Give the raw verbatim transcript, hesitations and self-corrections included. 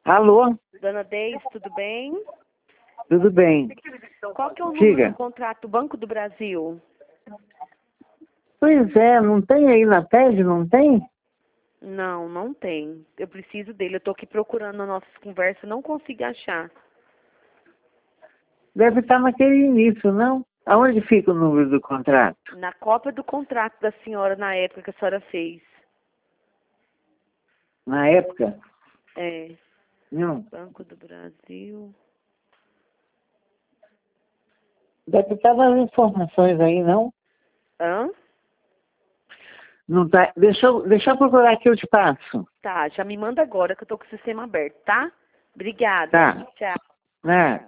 Alô? Dona Deise, tudo bem? Tudo bem. Qual que é o número Diga. do contrato do Banco do Brasil? Pois é, não tem aí na T E D, não tem? Não, não tem. Eu preciso dele. Eu tô aqui procurando nas nossas conversas, não consigo achar. Deve estar naquele início, não? Aonde fica o número do contrato? Na cópia do contrato da senhora na época que a senhora fez. Na época? É. Não. Banco do Brasil. Deve estar nas informações aí, não? Hã? Não tá. Deixa eu, deixa eu procurar aqui, eu te passo. Tá, já me manda agora que eu tô com o sistema aberto, tá? Obrigada. Tá. Tchau. Né?